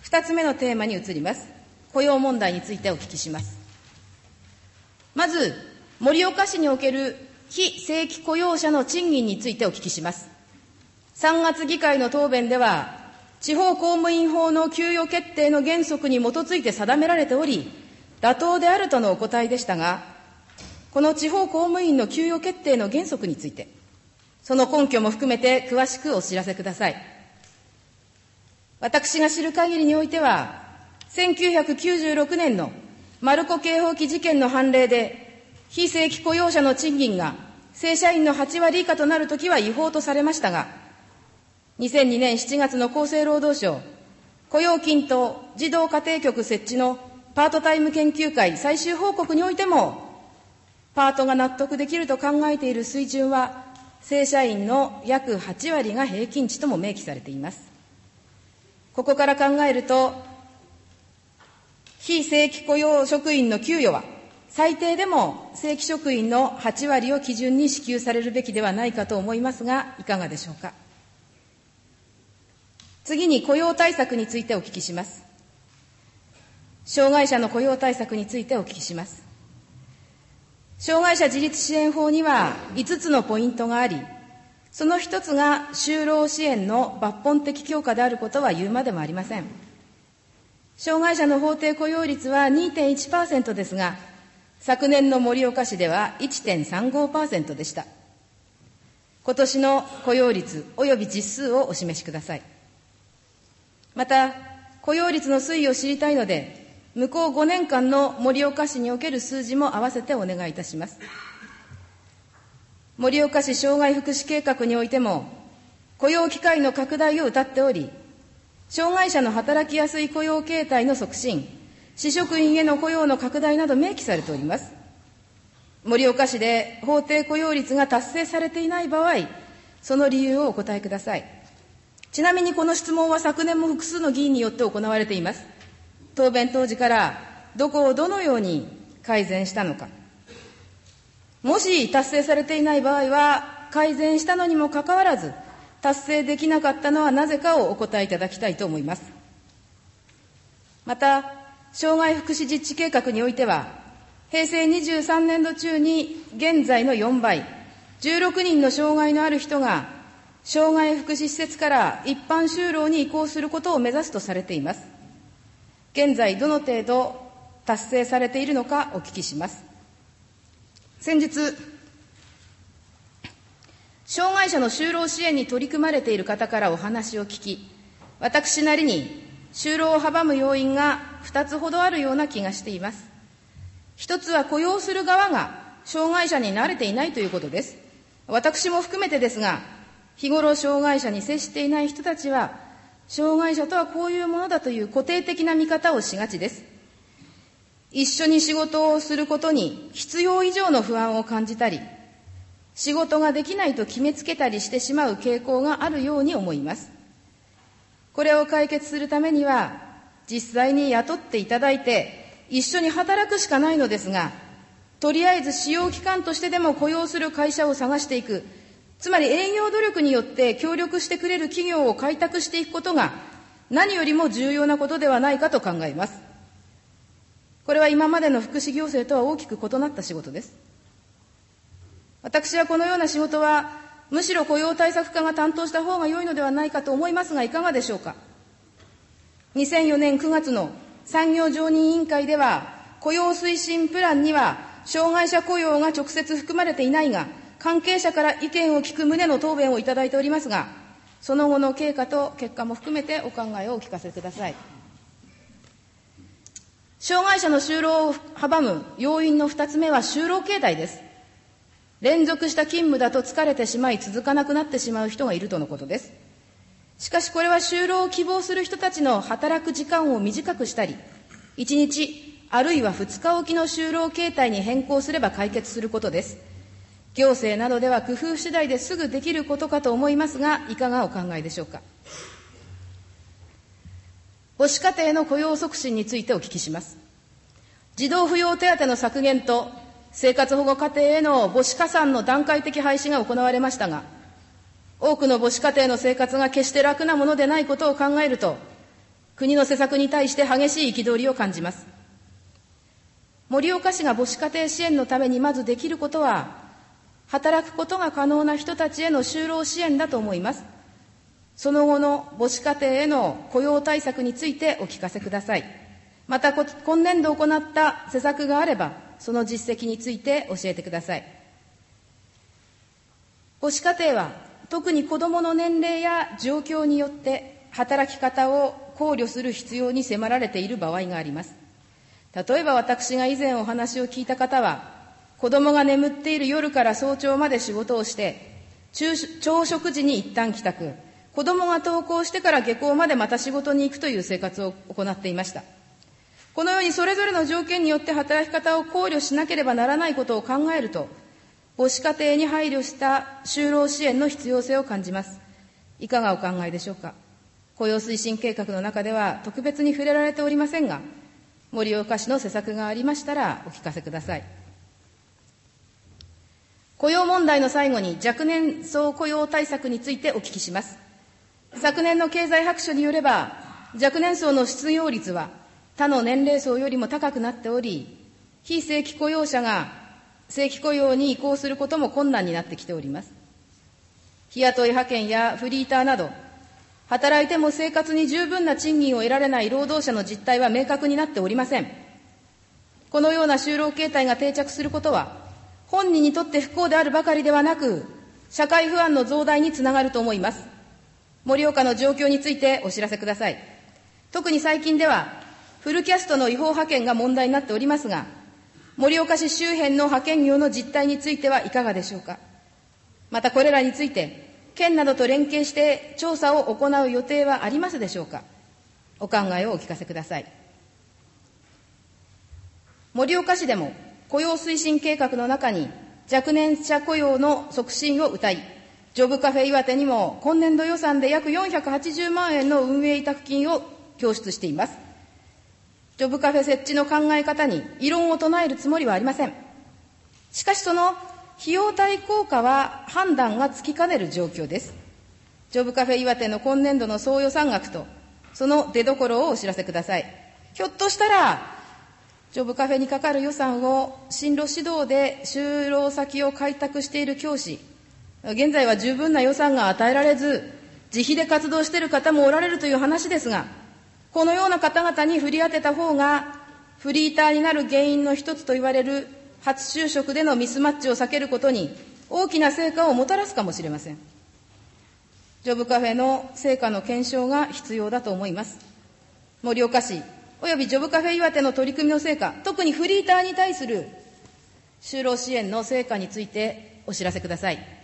2つ目のテーマに移ります。雇用問題についてお聞きします。まず、盛岡市における非正規雇用者の賃金についてお聞きします。3月議会の答弁では、地方公務員法の給与決定の原則に基づいて定められており、妥当であるとのお答えでしたが、この地方公務員の給与決定の原則について、その根拠も含めて詳しくお知らせください。私が知る限りにおいては、1996年のマルコ警報器事件の判例で、非正規雇用者の賃金が正社員の8割以下となるときは違法とされましたが、2002年7月の厚生労働省雇用均等児童家庭局設置のパートタイム研究会最終報告においても、パートが納得できると考えている水準は、正社員の約8割が平均値とも明記されています。ここから考えると、非正規雇用職員の給与は、最低でも正規職員の8割を基準に支給されるべきではないかと思いますが、いかがでしょうか。次に雇用対策についてお聞きします。障害者の雇用対策についてお聞きします。障害者自立支援法には5つのポイントがあり、その一つが就労支援の抜本的強化であることは言うまでもありません。障害者の法定雇用率は 2.1% ですが、昨年の盛岡市では 1.35% でした。今年の雇用率及び実数をお示しください。また、雇用率の推移を知りたいので、向こう5年間の盛岡市における数字も合わせてお願いいたします。盛岡市障害福祉計画においても、雇用機会の拡大を謳っており、障害者の働きやすい雇用形態の促進、市職員への雇用の拡大など明記されております。盛岡市で法定雇用率が達成されていない場合、その理由をお答えください。ちなみにこの質問は昨年も複数の議員によって行われています。答弁当時からどこをどのように改善したのか。もし達成されていない場合は、改善したのにもかかわらず、達成できなかったのはなぜかをお答えいただきたいと思います。また、障害福祉実地計画においては、平成23年度中に現在の4倍、16人の障害のある人が、障害福祉施設から一般就労に移行することを目指すとされています。現在どの程度達成されているのかお聞きします。先日、障害者の就労支援に取り組まれている方からお話を聞き、私なりに就労を阻む要因が2つほどあるような気がしています。一つは雇用する側が障害者に慣れていないということです。私も含めてですが、日頃障害者に接していない人たちは、障害者とはこういうものだという固定的な見方をしがちです。一緒に仕事をすることに必要以上の不安を感じたり、仕事ができないと決めつけたりしてしまう傾向があるように思います。これを解決するためには、実際に雇っていただいて一緒に働くしかないのですが、とりあえず使用期間としてでも雇用する会社を探していく、つまり営業努力によって協力してくれる企業を開拓していくことが何よりも重要なことではないかと考えます。これは今までの福祉行政とは大きく異なった仕事です。私はこのような仕事はむしろ雇用対策課が担当した方が良いのではないかと思いますが、いかがでしょうか。2004年9月の産業常任委員会では、雇用推進プランには障害者雇用が直接含まれていないが、関係者から意見を聞く旨の答弁をいただいておりますが、その後の経過と結果も含めてお考えをお聞かせください。障害者の就労を阻む要因の2つ目は就労形態です。連続した勤務だと疲れてしまい続かなくなってしまう人がいるとのことです。しかしこれは就労を希望する人たちの働く時間を短くしたり、1日あるいは2日おきの就労形態に変更すれば解決することです。行政などでは工夫次第ですぐできることかと思いますが、いかがお考えでしょうか。母子家庭の雇用促進についてお聞きします。児童扶養手当の削減と生活保護家庭への母子加算の段階的廃止が行われましたが、多くの母子家庭の生活が決して楽なものでないことを考えると、 国の施策に対して激しい憤りを感じます。盛岡市が母子家庭支援のためにまずできることは、働くことが可能な人たちへの就労支援だと思います。その後の母子家庭への雇用対策についてお聞かせください。また、今年度行った施策があれば、その実績について教えてください。母子家庭は、特に子どもの年齢や状況によって働き方を考慮する必要に迫られている場合があります。例えば私が以前お話を聞いた方は、子どもが眠っている夜から早朝まで仕事をして、朝食時に一旦帰宅、子どもが登校してから下校までまた仕事に行くという生活を行っていました。このようにそれぞれの条件によって働き方を考慮しなければならないことを考えると、母子家庭に配慮した就労支援の必要性を感じます。いかがお考えでしょうか。雇用推進計画の中では特別に触れられておりませんが、盛岡市の施策がありましたらお聞かせください。雇用問題の最後に若年層雇用対策についてお聞きします。昨年の経済白書によれば、若年層の失業率は他の年齢層よりも高くなっており、非正規雇用者が正規雇用に移行することも困難になってきております。日雇い派遣やフリーターなど、働いても生活に十分な賃金を得られない労働者の実態は明確になっておりません。このような就労形態が定着することは、本人にとって不幸であるばかりではなく、社会不安の増大につながると思います。盛岡の状況についてお知らせください。特に最近では、フルキャストの違法派遣が問題になっておりますが、盛岡市周辺の派遣業の実態についてはいかがでしょうか。またこれらについて、県などと連携して調査を行う予定はありますでしょうか。お考えをお聞かせください。盛岡市でも雇用推進計画の中に若年者雇用の促進を謳い、ジョブカフェ岩手にも今年度予算で約480万円の運営委託金を拠出しています。ジョブカフェ設置の考え方に異論を唱えるつもりはありません。しかしその費用対効果は判断がつきかねる状況です。ジョブカフェ岩手の今年度の総予算額とその出所をお知らせください。ひょっとしたらジョブカフェにかかる予算を進路指導で就労先を開拓している教師、現在は十分な予算が与えられず自費で活動している方もおられるという話ですが、このような方々に振り当てた方がフリーターになる原因の一つと言われる初就職でのミスマッチを避けることに大きな成果をもたらすかもしれません。ジョブカフェの成果の検証が必要だと思います。盛岡市およびジョブカフェ岩手の取り組みの成果、特にフリーターに対する就労支援の成果についてお知らせください。